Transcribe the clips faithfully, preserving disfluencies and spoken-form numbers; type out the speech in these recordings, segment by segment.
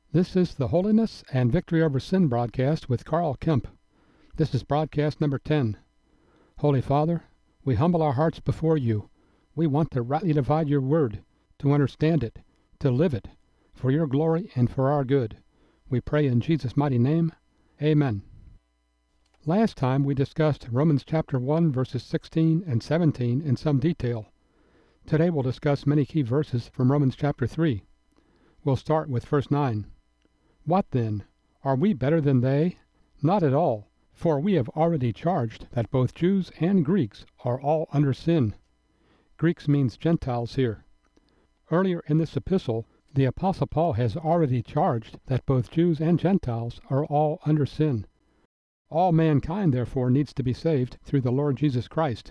This is the Holiness and Victory Over Sin broadcast with Carl Kemp. This is broadcast number ten. Holy Father, we humble our hearts before you. We want to rightly divide your word, to understand it, to live it, for your glory and for our good. We pray in Jesus' mighty name. Amen. Last time we discussed Romans chapter one, verses sixteen and seventeen in some detail. Today we'll discuss many key verses from Romans chapter three. We'll start with verse nine. What then? Are we better than they? Not at all, for we have already charged that both Jews and Greeks are all under sin. Greeks means Gentiles here. Earlier in this epistle, the Apostle Paul has already charged that both Jews and Gentiles are all under sin. All mankind, therefore, needs to be saved through the Lord Jesus Christ.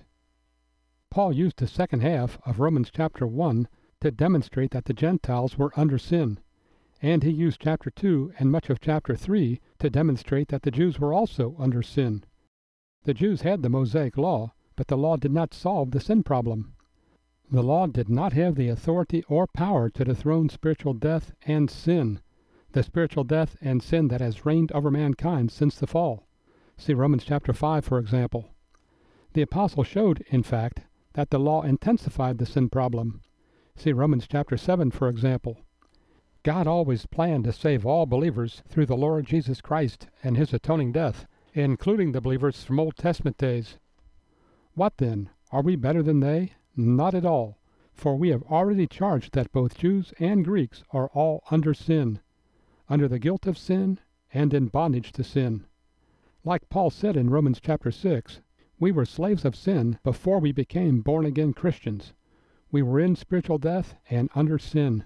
Paul used the second half of Romans chapter one to demonstrate that the Gentiles were under sin, and he used chapter two and much of chapter three to demonstrate that the Jews were also under sin. The Jews had the Mosaic law, but the law did not solve the sin problem. The law did not have the authority or power to dethrone spiritual death and sin, the spiritual death and sin that has reigned over mankind since the fall. See Romans chapter five, for example. The apostle showed, in fact, that the law intensified the sin problem. See Romans chapter seven, for example. God always planned to save all believers through the Lord Jesus Christ and his atoning death, including the believers from Old Testament days. What then? Are we better than they? Not at all, for we have already charged that both Jews and Greeks are all under sin, under the guilt of sin and in bondage to sin. Like Paul said in Romans chapter six, we were slaves of sin before we became born-again Christians. We were in spiritual death and under sin.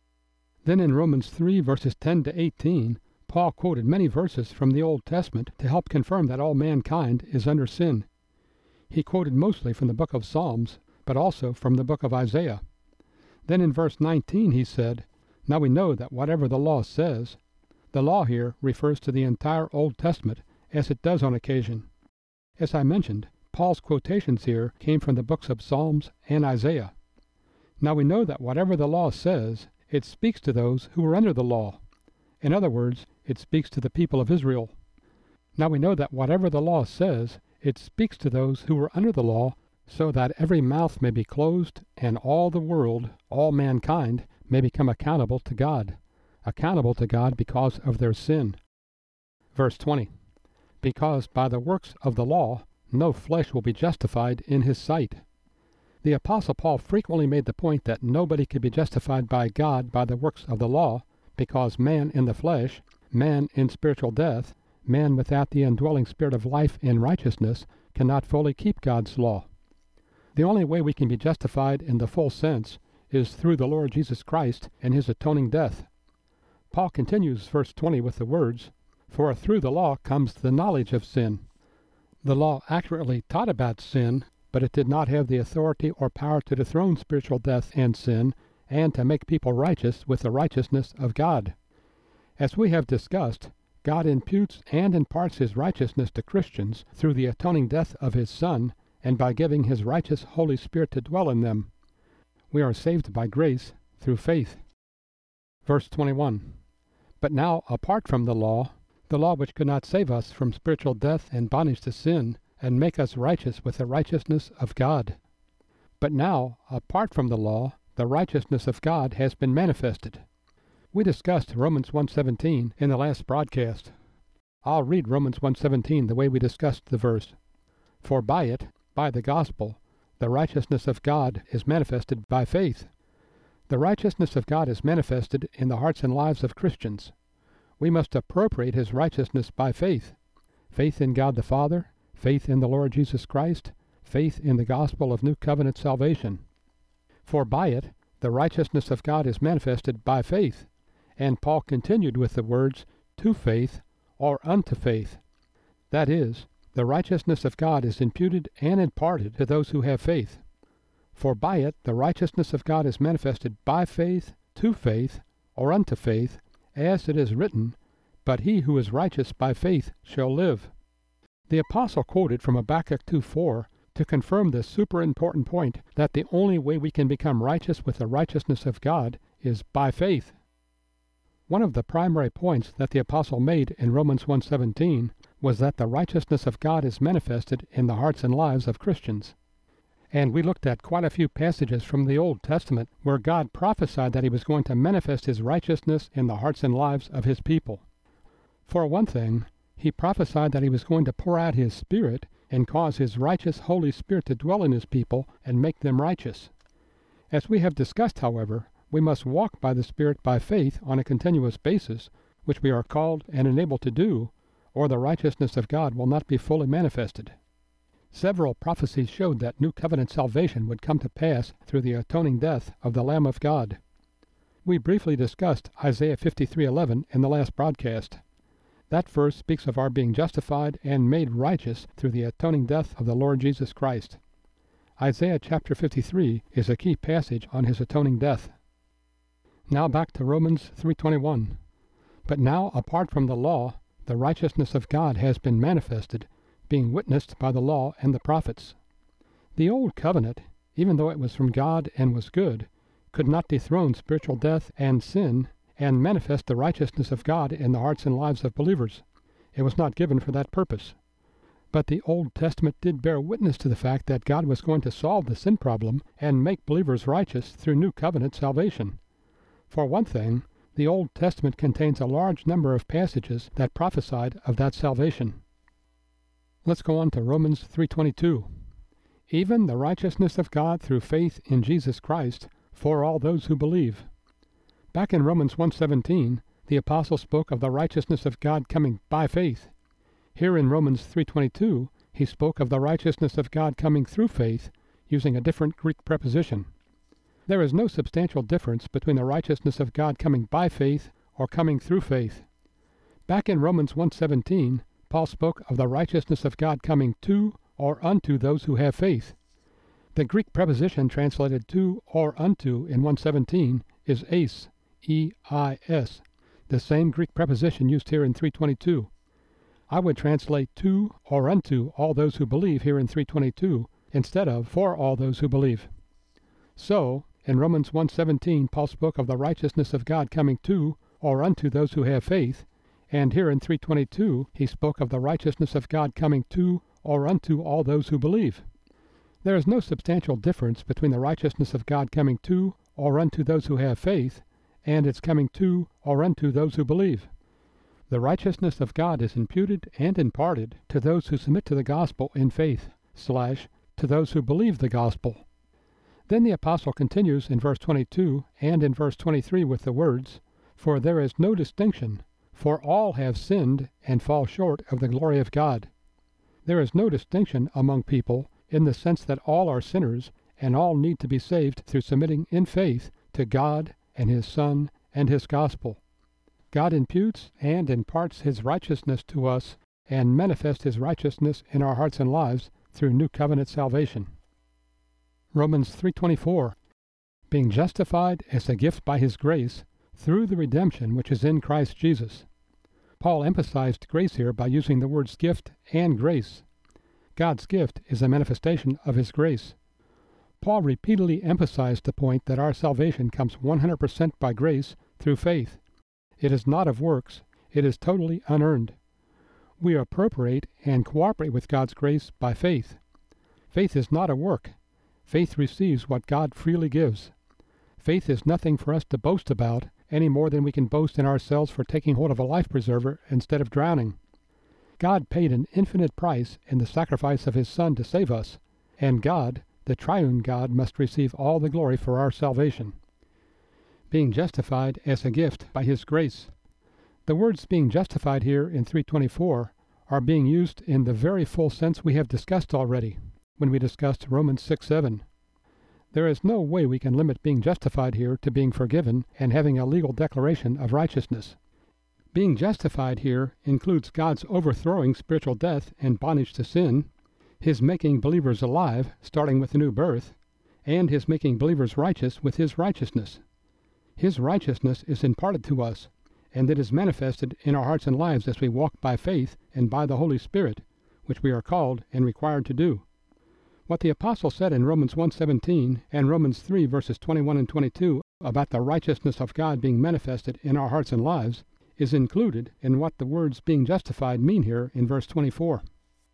Then in Romans three, verses ten to eighteen, Paul quoted many verses from the Old Testament to help confirm that all mankind is under sin. He quoted mostly from the book of Psalms, but also from the book of Isaiah. Then in verse nineteen he said, Now we know that whatever the law says, the law here refers to the entire Old Testament, as it does on occasion. As I mentioned, Paul's quotations here came from the books of Psalms and Isaiah. Now we know that whatever the law says, it speaks to those who are under the law. In other words, it speaks to the people of Israel. Now we know that whatever the law says, it speaks to those who are under the law, so that every mouth may be closed, and all the world, all mankind, may become accountable to God. Accountable to God because of their sin. Verse twenty. Because by the works of the law, no flesh will be justified in his sight. The Apostle Paul frequently made the point that nobody could be justified by God by the works of the law, because man in the flesh, man in spiritual death, man without the indwelling spirit of life and righteousness, cannot fully keep God's law. The only way we can be justified in the full sense is through the Lord Jesus Christ and his atoning death. Paul continues verse twenty with the words, For through the law comes the knowledge of sin. The law accurately taught about sin, but it did not have the authority or power to dethrone spiritual death and sin, and to make people righteous with the righteousness of God. As we have discussed, God imputes and imparts his righteousness to Christians through the atoning death of his Son, and by giving his righteous Holy Spirit to dwell in them. We are saved by grace through faith. Verse twenty-one. But now, apart from the law, the law which could not save us from spiritual death and bondage to sin, and make us righteous with the righteousness of God. But now, apart from the law, the righteousness of God has been manifested. We discussed Romans one seventeen in the last broadcast. I'll read Romans one seventeen the way we discussed the verse. For by it, by the gospel, the righteousness of God is manifested by faith. The righteousness of God is manifested in the hearts and lives of Christians. We must appropriate his righteousness by faith. Faith in God the Father, faith in the Lord Jesus Christ, faith in the gospel of New Covenant salvation. For by it, the righteousness of God is manifested by faith. And Paul continued with the words, to faith, or unto faith. That is, the righteousness of God is imputed and imparted to those who have faith. For by it, the righteousness of God is manifested by faith, to faith, or unto faith, as it is written, But he who is righteous by faith shall live. The apostle quoted from Habakkuk two four to confirm this super important point that the only way we can become righteous with the righteousness of God is by faith. One of the primary points that the apostle made in Romans one seventeen was that the righteousness of God is manifested in the hearts and lives of Christians. And we looked at quite a few passages from the Old Testament where God prophesied that he was going to manifest his righteousness in the hearts and lives of his people. For one thing, he prophesied that he was going to pour out his Spirit and cause his righteous Holy Spirit to dwell in his people and make them righteous. As we have discussed, however, we must walk by the Spirit by faith on a continuous basis, which we are called and enabled to do, or the righteousness of God will not be fully manifested. Several prophecies showed that New Covenant salvation would come to pass through the atoning death of the Lamb of God. We briefly discussed Isaiah fifty-three eleven in the last broadcast. That verse speaks of our being justified and made righteous through the atoning death of the Lord Jesus Christ. Isaiah chapter fifty-three is a key passage on his atoning death. Now back to Romans three twenty-one. But now, apart from the law, the righteousness of God has been manifested, being witnessed by the law and the prophets. The old covenant, even though it was from God and was good, could not dethrone spiritual death and sin and manifest the righteousness of God in the hearts and lives of believers. It was not given for that purpose. But the Old Testament did bear witness to the fact that God was going to solve the sin problem and make believers righteous through New Covenant salvation. For one thing, the Old Testament contains a large number of passages that prophesied of that salvation. Let's go on to Romans three twenty-two. Even the righteousness of God through faith in Jesus Christ for all those who believe. Back in Romans one seventeen, the apostle spoke of the righteousness of God coming by faith. Here in Romans three twenty-two, he spoke of the righteousness of God coming through faith, using a different Greek preposition. There is no substantial difference between the righteousness of God coming by faith or coming through faith. Back in Romans one seventeen, Paul spoke of the righteousness of God coming to or unto those who have faith. The Greek preposition translated to or unto in one seventeen is eis, E I S, the same Greek preposition used here in three twenty-two. I would translate to or unto all those who believe here in three twenty-two instead of for all those who believe. So, in Romans one seventeen, Paul spoke of the righteousness of God coming to or unto those who have faith, and here in three twenty-two, he spoke of the righteousness of God coming to or unto all those who believe. There is no substantial difference between the righteousness of God coming to or unto those who have faith and its coming to or unto those who believe. The righteousness of God is imputed and imparted to those who submit to the gospel in faith, slash, to those who believe the gospel. Then the apostle continues in verse twenty-two and in verse twenty-three with the words, "For there is no distinction, for all have sinned and fall short of the glory of God." There is no distinction among people in the sense that all are sinners and all need to be saved through submitting in faith to God and His Son and His gospel. God imputes and imparts His righteousness to us and manifests His righteousness in our hearts and lives through New Covenant salvation. Romans three twenty-four, being justified as a gift by His grace through the redemption which is in Christ Jesus. Paul emphasized grace here by using the words gift and grace. God's gift is a manifestation of His grace. Paul repeatedly emphasized the point that our salvation comes one hundred percent by grace through faith. It is not of works, it is totally unearned. We appropriate and cooperate with God's grace by faith. Faith is not a work. Faith receives what God freely gives. Faith is nothing for us to boast about, any more than we can boast in ourselves for taking hold of a life preserver instead of drowning. God paid an infinite price in the sacrifice of His Son to save us, and God, the triune God, must receive all the glory for our salvation. Being justified as a gift by His grace. The words being justified here in three twenty-four are being used in the very full sense we have discussed already when we discussed Romans six seven. There is no way we can limit being justified here to being forgiven and having a legal declaration of righteousness. Being justified here includes God's overthrowing spiritual death and bondage to sin, His making believers alive, starting with the new birth, and His making believers righteous with His righteousness. His righteousness is imparted to us, and it is manifested in our hearts and lives as we walk by faith and by the Holy Spirit, which we are called and required to do. What the Apostle said in Romans one seventeen and Romans three verses twenty-one and twenty-two about the righteousness of God being manifested in our hearts and lives is included in what the words being justified mean here in verse twenty-four.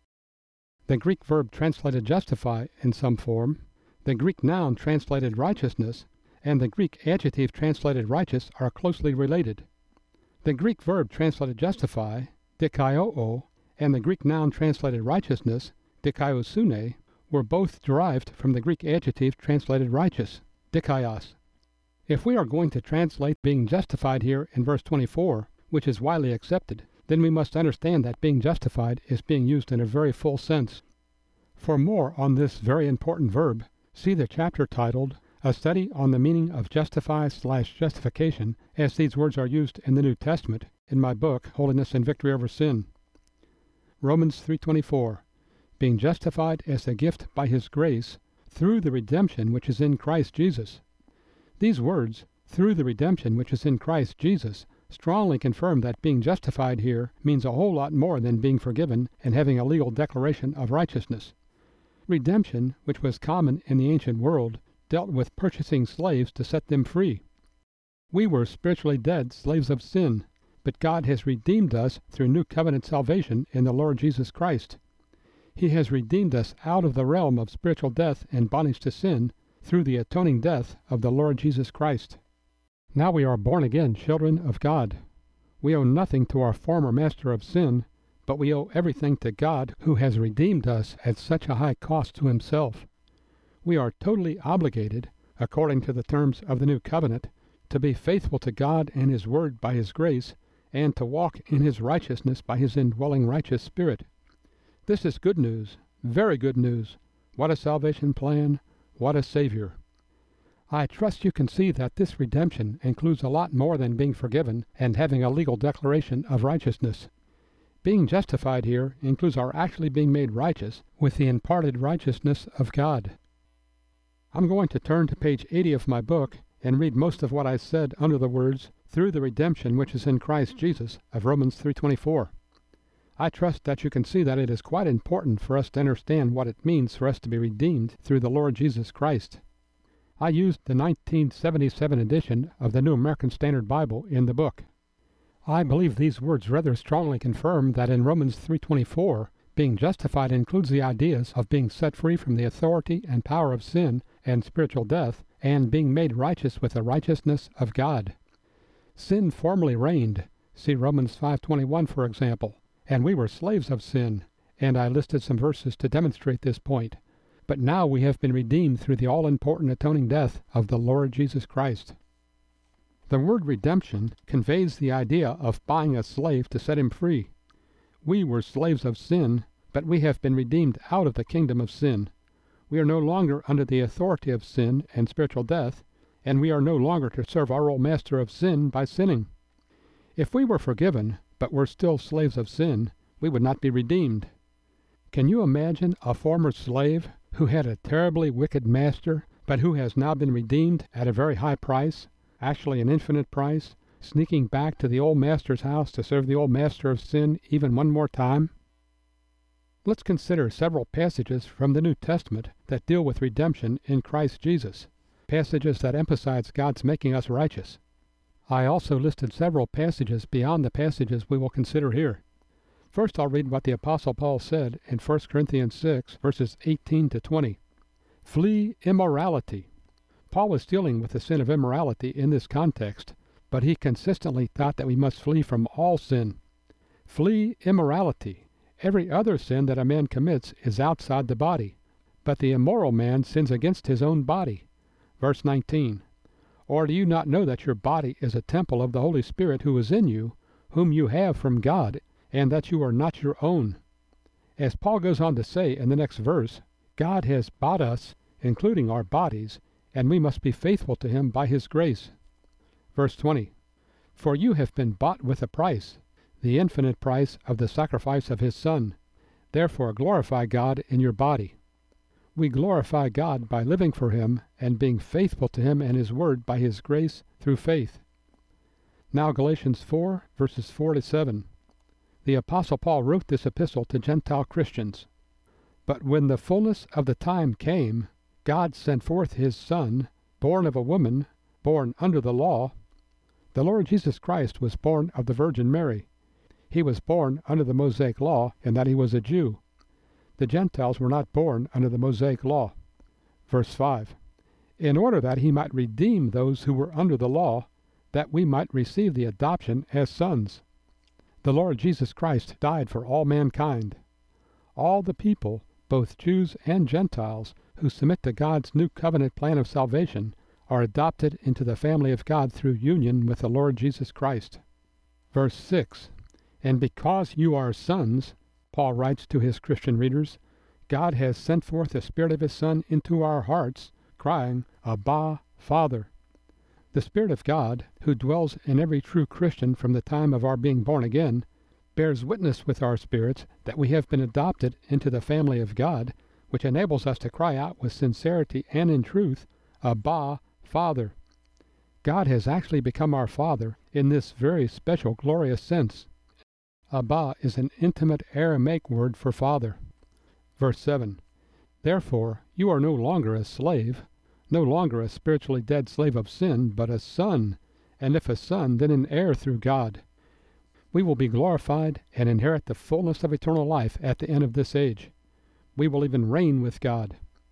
The Greek verb translated justify in some form, the Greek noun translated righteousness, and the Greek adjective translated righteous are closely related. The Greek verb translated justify, dikaiō, and the Greek noun translated righteousness, dikaiosune, were both derived from the Greek adjective translated righteous, dikaios. If we are going to translate being justified here in verse twenty-four, which is widely accepted, then we must understand that being justified is being used in a very full sense. For more on this very important verb, see the chapter titled, A Study on the Meaning of Justify slash Justification as these words are used in the New Testament, in my book, Holiness and Victory Over Sin. Romans three twenty-four, being justified as a gift by His grace, through the redemption which is in Christ Jesus. These words, through the redemption which is in Christ Jesus, strongly confirm that being justified here means a whole lot more than being forgiven and having a legal declaration of righteousness. Redemption, which was common in the ancient world, dealt with purchasing slaves to set them free. We were spiritually dead, slaves of sin, but God has redeemed us through new covenant salvation in the Lord Jesus Christ. He has redeemed us out of the realm of spiritual death and bondage to sin through the atoning death of the Lord Jesus Christ. Now we are born again children of God. We owe nothing to our former master of sin, but we owe everything to God who has redeemed us at such a high cost to Himself. We are totally obligated, according to the terms of the new covenant, to be faithful to God and His Word by His grace, and to walk in His righteousness by His indwelling righteous Spirit. This is good news, very good news. What a salvation plan, what a Savior. I trust you can see that this redemption includes a lot more than being forgiven and having a legal declaration of righteousness. Being justified here includes our actually being made righteous with the imparted righteousness of God. I'm going to turn to page eighty of my book and read most of what I said under the words, through the redemption which is in Christ Jesus, of Romans three twenty-four. I trust that you can see that it is quite important for us to understand what it means for us to be redeemed through the Lord Jesus Christ. I used the nineteen seventy-seven edition of the New American Standard Bible in the book. I believe these words rather strongly confirm that in Romans three twenty-four, being justified includes the ideas of being set free from the authority and power of sin and spiritual death, and being made righteous with the righteousness of God. Sin formerly reigned, see Romans five twenty-one for example, and we were slaves of sin, and I listed some verses to demonstrate this point. But now we have been redeemed through the all-important atoning death of the Lord Jesus Christ. The word redemption conveys the idea of buying a slave to set him free. We were slaves of sin, but we have been redeemed out of the kingdom of sin. We are no longer under the authority of sin and spiritual death, and we are no longer to serve our old master of sin by sinning. If we were forgiven, but were still slaves of sin, we would not be redeemed. Can you imagine a former slave who had a terribly wicked master, but who has now been redeemed at a very high price, actually an infinite price, sneaking back to the old master's house to serve the old master of sin even one more time? Let's consider several passages from the New Testament that deal with redemption in Christ Jesus, passages that emphasize God's making us righteous. I also listed several passages beyond the passages we will consider here. First, I'll read what the Apostle Paul said in First Corinthians six, verses eighteen to twenty. Flee immorality. Paul was dealing with the sin of immorality in this context, but he consistently taught that we must flee from all sin. Flee immorality. Every other sin that a man commits is outside the body, but the immoral man sins against his own body. Verse nineteen. Or do you not know that your body is a temple of the Holy Spirit who is in you, whom you have from God, and that you are not your own? As Paul goes on to say in the next verse, God has bought us, including our bodies, and we must be faithful to Him by His grace. Verse twenty. For you have been bought with a price, the infinite price of the sacrifice of His Son. Therefore glorify God in your body. We glorify God by living for Him and being faithful to Him and His Word by His grace through faith. Now Galatians four, verses four to seven. The Apostle Paul wrote this epistle to Gentile Christians. But when the fullness of the time came, God sent forth his Son, born of a woman, born under the law. The Lord Jesus Christ was born of the Virgin Mary. He was born under the Mosaic law in that he was a Jew. The Gentiles were not born under the Mosaic law. Verse five, in order that he might redeem those who were under the law, that we might receive the adoption as sons. The Lord Jesus Christ died for all mankind. All the people, both Jews and Gentiles, who submit to God's new covenant plan of salvation, are adopted into the family of God through union with the Lord Jesus Christ. Verse six, and because you are sons, Paul writes to his Christian readers, God has sent forth the Spirit of his Son into our hearts, crying, Abba, Father. The Spirit of God, who dwells in every true Christian from the time of our being born again, bears witness with our spirits that we have been adopted into the family of God, which enables us to cry out with sincerity and in truth, Abba, Father. God has actually become our Father in this very special, glorious sense. Abba is an intimate Aramaic word for father. Verse seven, therefore you are no longer a slave, no longer a spiritually dead slave of sin, but a son, and if a son, then an heir through God. We will be glorified and inherit the fullness of eternal life at the end of this age. We will even reign with God.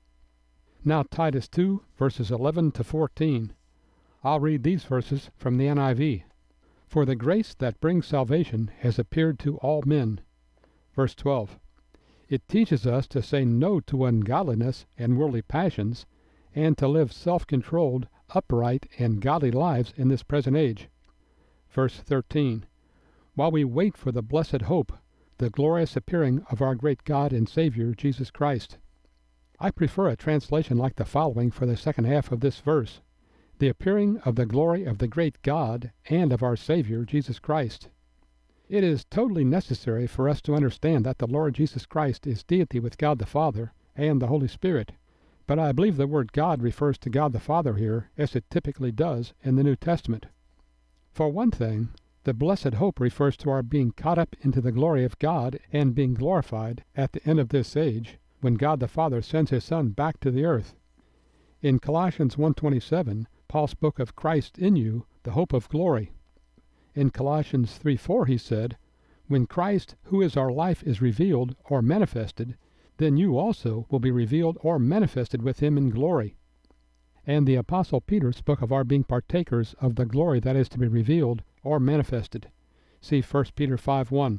Now Titus two, verses eleven to fourteen. I'll read these verses from the N I V. For the grace that brings salvation has appeared to all men. Verse twelve. It teaches us to say no to ungodliness and worldly passions, and to live self-controlled, upright, and godly lives in this present age. Verse thirteen. While we wait for the blessed hope, the glorious appearing of our great God and Savior, Jesus Christ. I prefer a translation like the following for the second half of this verse. The appearing of the glory of the great God and of our Savior, Jesus Christ. It is totally necessary for us to understand that the Lord Jesus Christ is deity with God the Father and the Holy Spirit, but I believe the word God refers to God the Father here, as it typically does in the New Testament. For one thing, the blessed hope refers to our being caught up into the glory of God and being glorified at the end of this age, when God the Father sends his Son back to the earth. In Colossians one twenty-seven, Paul spoke of Christ in you, the hope of glory. In Colossians three four he said, when Christ, who is our life, is revealed or manifested, then you also will be revealed or manifested with him in glory. And the Apostle Peter spoke of our being partakers of the glory that is to be revealed or manifested. See First Peter five one.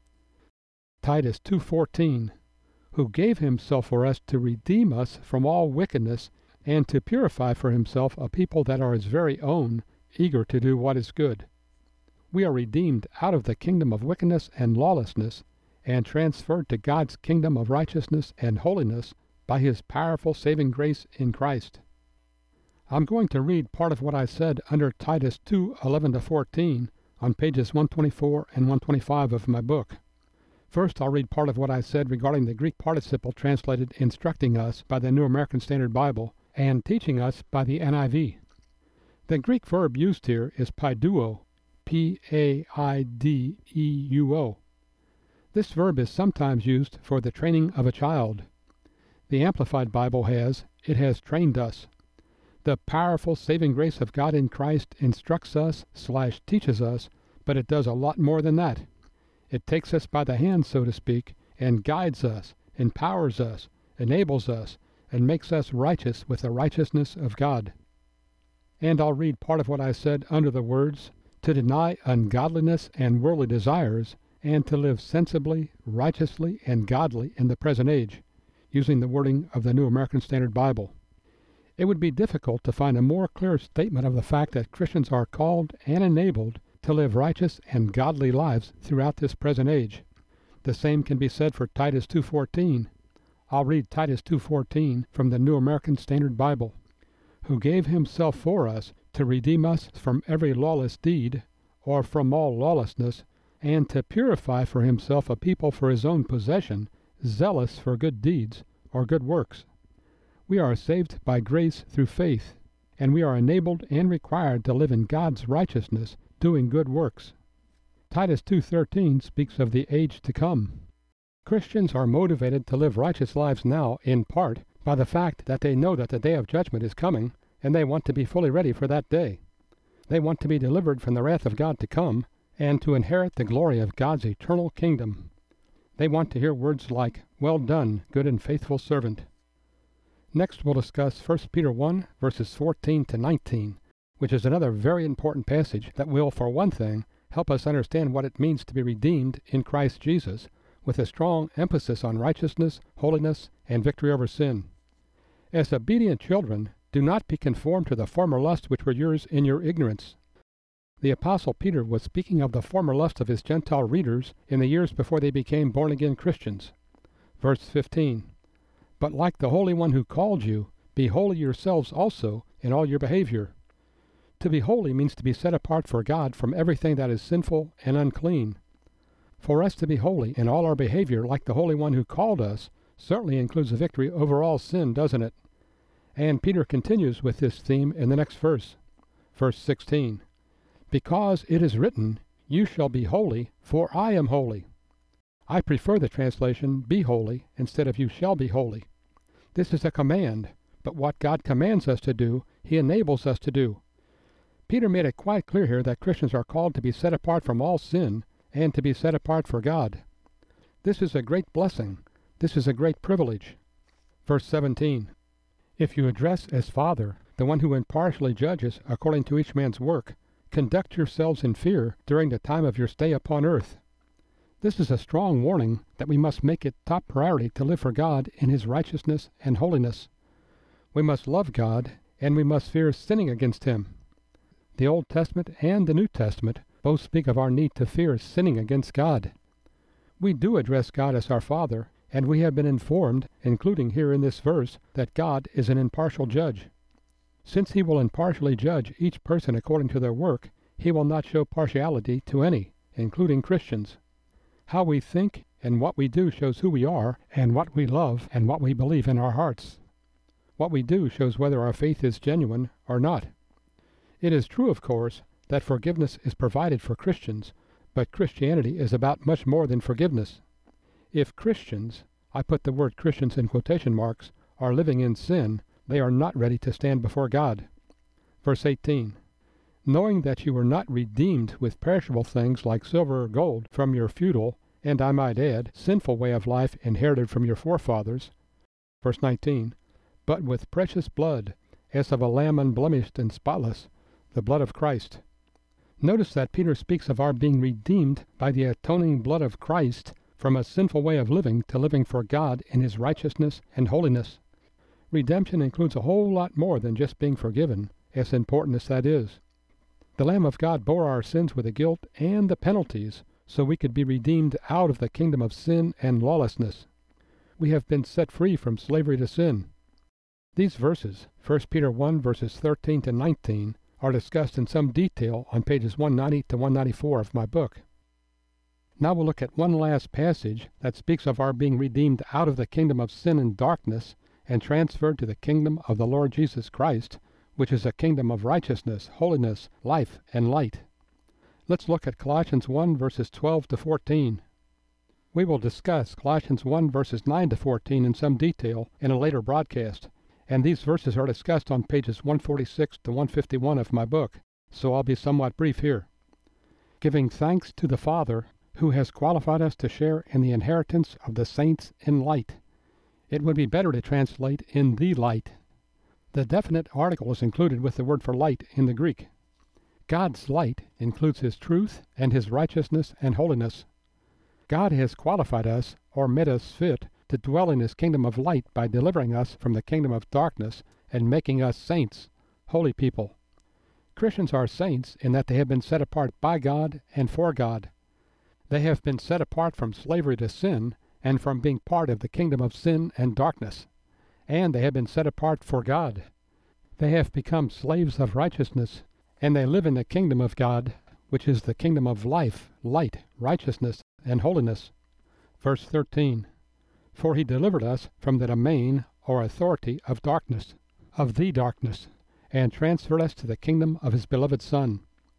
Titus two fourteen, who gave himself for us to redeem us from all wickedness, and to purify for himself a people that are his very own, eager to do what is good. We are redeemed out of the kingdom of wickedness and lawlessness, and transferred to God's kingdom of righteousness and holiness by his powerful saving grace in Christ. I'm going to read part of what I said under Titus two eleven to fourteen on pages one twenty-four and one twenty-five of my book. First, I'll read part of what I said regarding the Greek participle translated instructing us by the New American Standard Bible and teaching us by the N I V. The Greek verb used here is paiduo, P A I D E U O. This verb is sometimes used for the training of a child. The Amplified Bible has, it has trained us. The powerful saving grace of God in Christ instructs us slash teaches us, but it does a lot more than that. It takes us by the hand, so to speak, and guides us, empowers us, enables us, and makes us righteous with the righteousness of God. And I'll read part of what I said under the words, to deny ungodliness and worldly desires, and to live sensibly, righteously, and godly in the present age, using the wording of the New American Standard Bible. It would be difficult to find a more clear statement of the fact that Christians are called and enabled to live righteous and godly lives throughout this present age. The same can be said for Titus two fourteen. I'll read Titus two fourteen from the New American Standard Bible. Who gave himself for us to redeem us from every lawless deed, or from all lawlessness, and to purify for himself a people for his own possession, zealous for good deeds, or good works. We are saved by grace through faith, and we are enabled and required to live in God's righteousness, doing good works. Titus two thirteen speaks of the age to come. Christians are motivated to live righteous lives now, in part, by the fact that they know that the day of judgment is coming, and they want to be fully ready for that day. They want to be delivered from the wrath of God to come, and to inherit the glory of God's eternal kingdom. They want to hear words like, "Well done, good and faithful servant." Next we'll discuss First Peter one, verses fourteen to nineteen, which is another very important passage that will, for one thing, help us understand what it means to be redeemed in Christ Jesus, with a strong emphasis on righteousness, holiness, and victory over sin. As obedient children, do not be conformed to the former lusts which were yours in your ignorance. The Apostle Peter was speaking of the former lust of his Gentile readers in the years before they became born-again Christians. Verse fifteen, "But like the Holy One who called you, be holy yourselves also in all your behavior." To be holy means to be set apart for God from everything that is sinful and unclean. For us to be holy in all our behavior like the Holy One who called us certainly includes a victory over all sin, doesn't it? And Peter continues with this theme in the next verse, verse sixteen. "Because it is written, you shall be holy, for I am holy." I prefer the translation, "be holy," instead of "you shall be holy." This is a command, but what God commands us to do, He enables us to do. Peter made it quite clear here that Christians are called to be set apart from all sin and to be set apart for God. This is a great blessing. This is a great privilege. Verse seventeen, "If you address as Father the one who impartially judges according to each man's work, conduct yourselves in fear during the time of your stay upon earth." This is a strong warning that we must make it top priority to live for God in His righteousness and holiness. We must love God, and we must fear sinning against Him. The Old Testament and the New Testament both speak of our need to fear sinning against God. We do address God as our Father, and we have been informed, including here in this verse, that God is an impartial judge. Since He will impartially judge each person according to their work, He will not show partiality to any, including Christians. How we think and what we do shows who we are, and what we love and what we believe in our hearts. What we do shows whether our faith is genuine or not. It is true, of course, that forgiveness is provided for Christians, but Christianity is about much more than forgiveness. If Christians, I put the word Christians in quotation marks, are living in sin, they are not ready to stand before God. Verse eighteen, "Knowing that you were not redeemed with perishable things like silver or gold from your futile, and I might add, sinful way of life inherited from your forefathers." Verse nineteen, "But with precious blood, as of a lamb unblemished and spotless, the blood of Christ." Notice that Peter speaks of our being redeemed by the atoning blood of Christ from a sinful way of living to living for God in His righteousness and holiness. Redemption includes a whole lot more than just being forgiven, as important as that is. The Lamb of God bore our sins with the guilt and the penalties, so we could be redeemed out of the kingdom of sin and lawlessness. We have been set free from slavery to sin. These verses, First Peter one, verses thirteen to nineteen, are discussed in some detail on pages one ninety to one ninety-four of my book. Now we'll look at one last passage that speaks of our being redeemed out of the kingdom of sin and darkness and transferred to the kingdom of the Lord Jesus Christ, which is a kingdom of righteousness, holiness, life, and light. Let's look at Colossians one, verses twelve to fourteen. We will discuss Colossians one, verses nine to fourteen in some detail in a later broadcast, and these verses are discussed on pages one forty-six to one fifty-one of my book, so I'll be somewhat brief here. "Giving thanks to the Father, who has qualified us to share in the inheritance of the saints in light." It would be better to translate "in the light." The definite article is included with the word for light in the Greek. God's light includes His truth and His righteousness and holiness. God has qualified us, or made us fit, to dwell in His kingdom of light by delivering us from the kingdom of darkness and making us saints, holy people. Christians are saints in that they have been set apart by God and for God. They have been set apart from slavery to sin and from being part of the kingdom of sin and darkness. And they have been set apart for God. They have become slaves of righteousness, and they live in the kingdom of God, which is the kingdom of life, light, righteousness, and holiness. Verse thirteen, "For He delivered us from the domain or authority of darkness, of the darkness, and transferred us to the kingdom of His beloved Son."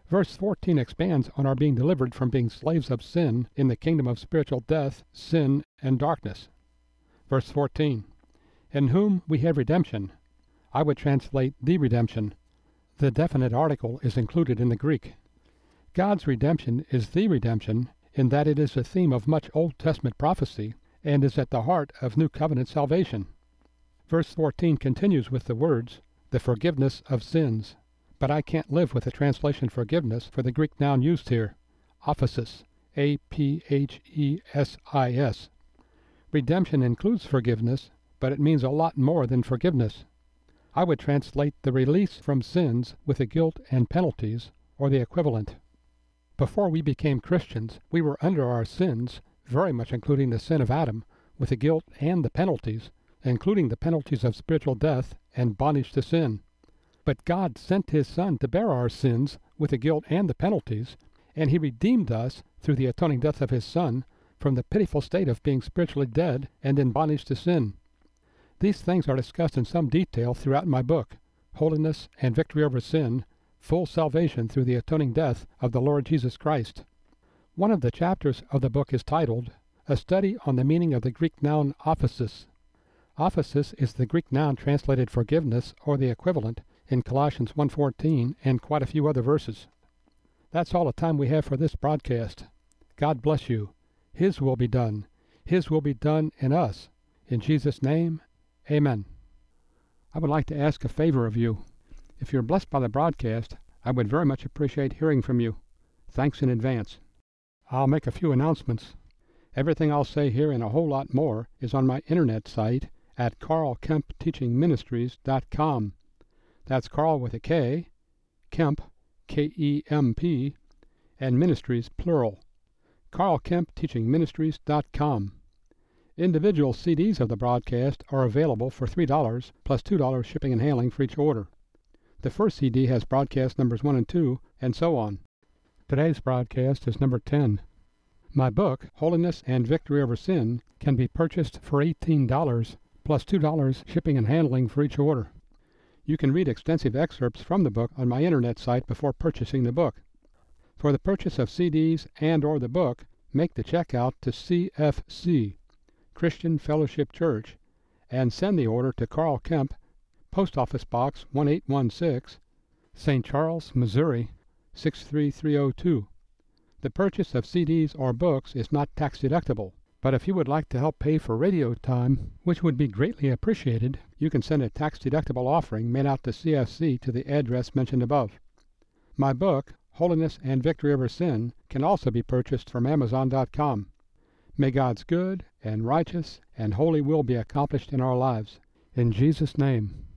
Verse fourteen expands on our being delivered from being slaves of sin in the kingdom of spiritual death, sin, and darkness. Verse fourteen, in whom we have redemption. I would translate the redemption. The definite article is included in the Greek. God's redemption is the redemption in that it is the theme of much Old Testament prophecy and is at the heart of New Covenant salvation. Verse fourteen continues with the words, the forgiveness of sins. But I can't live with the translation forgiveness for the Greek noun used here, aphesis, A P H E S I S. Redemption includes forgiveness, but it means a lot more than forgiveness. I would translate the release from sins with the guilt and penalties, or the equivalent. Before we became Christians, we were under our sins, very much including the sin of Adam, with the guilt and the penalties, including the penalties of spiritual death and bondage to sin. But God sent His Son to bear our sins with the guilt and the penalties, and He redeemed us through the atoning death of His Son from the pitiful state of being spiritually dead and in bondage to sin. These things are discussed in some detail throughout my book, Holiness and Victory Over Sin, Full Salvation Through the Atoning Death of the Lord Jesus Christ. One of the chapters of the book is titled, A Study on the Meaning of the Greek Noun Aphesis. Aphesis is the Greek noun translated forgiveness or the equivalent in Colossians one fourteen and quite a few other verses. That's all the time we have for this broadcast. God bless you. His will be done. His will be done in us. In Jesus' name, amen. I would like to ask a favor of you. If you're blessed by the broadcast, I would very much appreciate hearing from you. Thanks in advance. I'll make a few announcements. Everything I'll say here and a whole lot more is on my internet site at carl kemp teaching ministries dot com. That's Carl with a K, Kemp, K E M P, and Ministries, plural. carl kemp teaching ministries dot com. Individual C Ds of the broadcast are available for three dollars plus two dollars shipping and handling for each order. The first C D has broadcast numbers one and two, and so on. Today's broadcast is number ten. My book, Holiness and Victory Over Sin, can be purchased for eighteen dollars plus two dollars shipping and handling for each order. You can read extensive excerpts from the book on my internet site before purchasing the book. For the purchase of C Ds and or the book, make the check out to C F C, Christian Fellowship Church, and send the order to Carl Kemp, Post Office Box one eight one six, Saint Charles, Missouri six three three oh two. The purchase of C Ds or books is not tax deductible, but if you would like to help pay for radio time, which would be greatly appreciated, you can send a tax-deductible offering made out to C F C to the address mentioned above. My book, Holiness and Victory Over Sin, can also be purchased from amazon dot com. May God's good and righteous and holy will be accomplished in our lives. In Jesus' name.